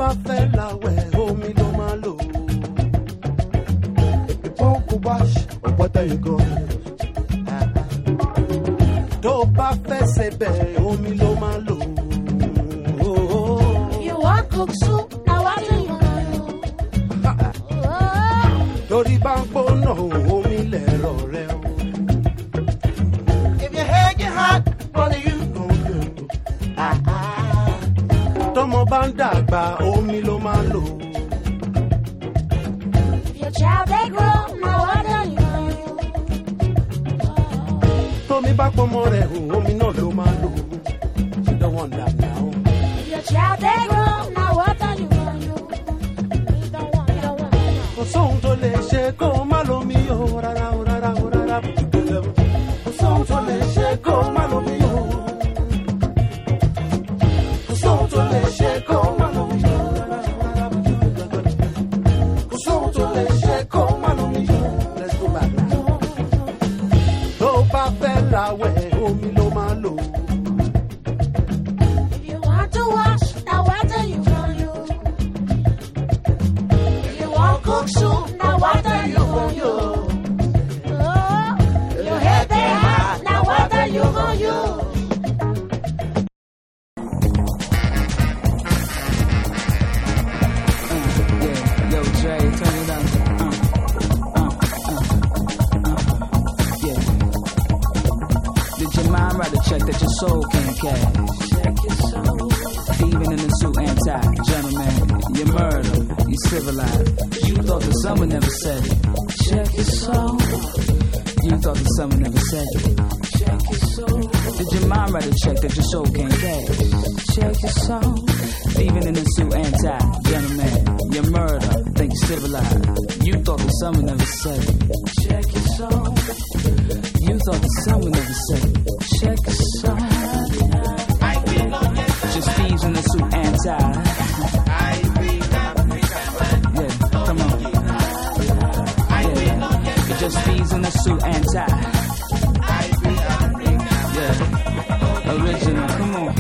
fẹ́ láwẹ̀ omi ló máa lò. Wọ́n kò wash ọ̀pọ̀tẹ́ yìí gan. Tó bá fẹ́ sebẹ̀ omi ló máa lò. You want cook soup, now what do you want? Torí bá ń gbóná omi lẹ̀rọ rẹ o. If your head get hot, what are you gonna do? Tọ́mọ bá ń dàgbà omi ló máa lò. If your child they grow, now what do you want? Tómi bá pọmọ rẹ̀ omi náà ló máa lò. You don't want that now. If your child they grow, now what do you want? You don't want that. Kò sóhun tó lè ṣe kó má lómi o rárá o rárá o rárá. Kò sóhun tó lè ṣe kó má lómi o. Kò sóhun tó lè ṣe kó má lómi o rárá o rárá. Kò sóhun tó lè ṣe kó má lómi o. Let's go back now. Tó bá fẹ́ láwẹ̀ omi ló máa lò. If you want to wash, now what do you want? If you want cook soup, now what do you want? Your head they hot, now what do you want? Yo, Dre, turn it up. Yeah. Did your mind write a check that your soul can't cash? Check your soul. Even in the suit and tie, gentleman, you murder, you civilized. You thought the sun would never set it. Check your soul. You thought the sun would never set it. Check your soul. Did your mind write a check that your soul can't cash? Check your soul. Even in the suit and tie, gentleman, you murder, think civilized. You thought the sun would never set it. Check your soul. You thought the sun would never set it. Check your soul. Just thieves in the suit and tie. Yeah, come on. Yeah, just thieves in the suit and tie. Yeah, original, come on.